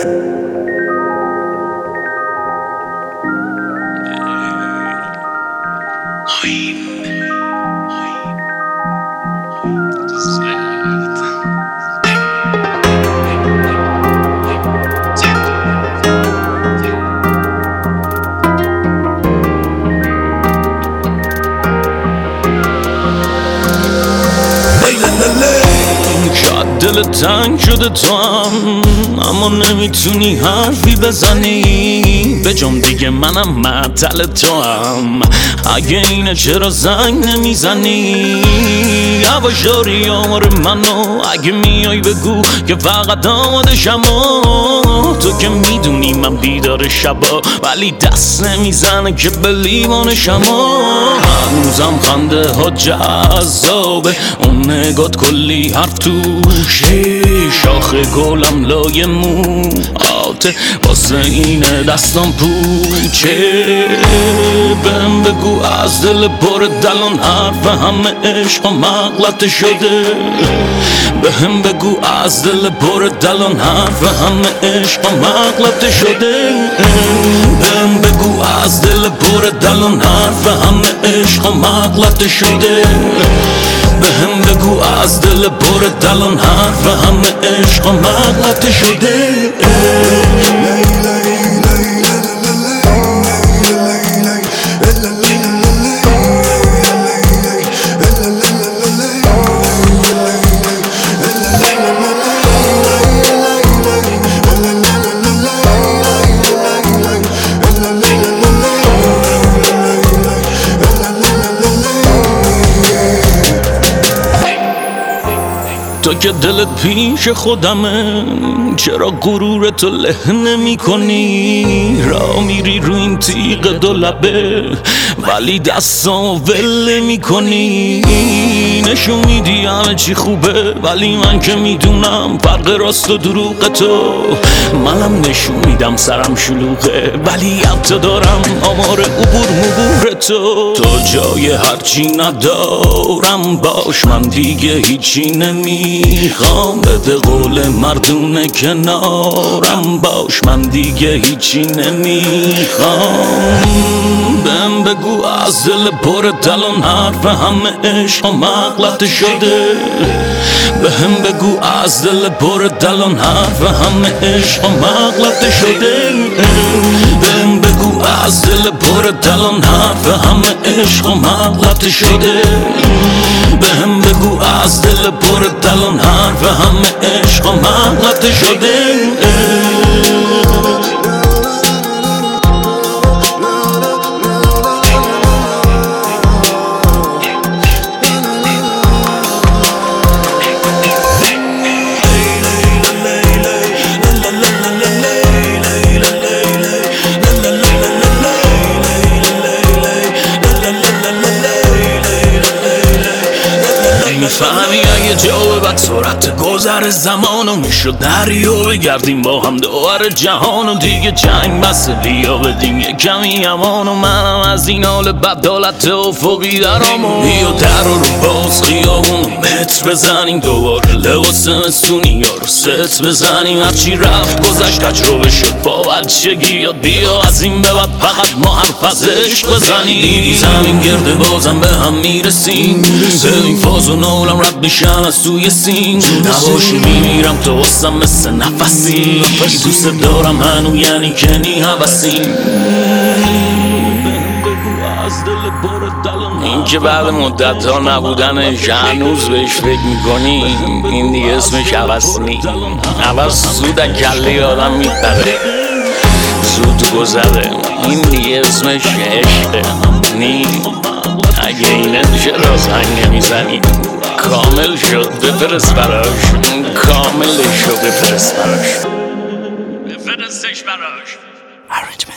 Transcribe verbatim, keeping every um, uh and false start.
دل تنگ شده تو هم، اما نمیتونی حرفی بزنی به جام دیگه منم معطل تو هم. اگه اینه چرا زنگ نمیزنی؟ یواشاری آمار منو اگه میای بگو که فقط آمادشم. تو که میدونی من بیدار شبا ولی دست نمیزنه که به لیوانشم. هنوزم خنده ها جذابه، اون نگات کلی حرف توشه. شاخ گلم لای موهاته واسه اینه دستم پوچه. بهم بگو از دل پر دلان حرف همه عشق مغلطه شده. بهم بگو از دل پر دلان حرف همه عشق مغلطه شده. بهم بگو از دل پر دلان حرف همه عشق مغلطه شده. بهم بگو از دل پر دلان حرف همه عشق مغلطه شده. تو که دلت پیش خودمه، چرا غرور تو له نمی کنی؟ را میری رو این تیغ دو لبه ولی دستامو ول نمی کنی. نشون میدی همه چی خوبه ولی من که میدونم فرق راست و دروغ تو. منم نشون میدم سرم شلوغه ولی حتی دارم آمار عبور مبور تو. تو جای هرچی ندارم باش، من دیگه هیچی نمیخوام. بده قول مردونه کنارم باش، من دیگه هیچی نمیخوام. بهم بگو از دل پر دلان حرف همه عشق مغلطه شده. بهم بگو از دل پر دلان حرف همه عشق مغلطه شده. بهم بگو از دل پر دلان حرف همه عشق مغلطه شده. بهم بگو از دل پر دلان حرف همه عشق مغلطه شده. میفهمی اگه جا بعد سرعت گذر زمانو میشد دریا بگردیم با هم دوباره جهانو. دیگه جنگ بس بیا بدیم یه کمی امانو. منم از این حال بدالت افقی درامو. بیا در رو باز خیابونو متر بزنیم دوباره لباس مستونی یا رو ست بزنیم. هرچی رفت گذشت تجربه شد با بچگی یاد. بیا از این به بعد فقط ما حرف از عشق بزنیم. دیدی زمین گرده بازم به هم میرسیم. این فاز و نولم رد میشن از توی سین. نباشی میمیرم تو واسم مثل نفسی. دوست دارم هنو یعنی کنی حوثیم. این که بعد مدت ها نبودنش هنوز بهش فکر میکنی، این دیگه اسمش حوث نی. حوث زود کله آدم میپره، زود گذره. این دیگه اسمش عشقه نی. اگه اینه چرا زنگ نمیزنی؟ کامل شد بفرست براش، کامل شد بفرست براش، بفرستش براش.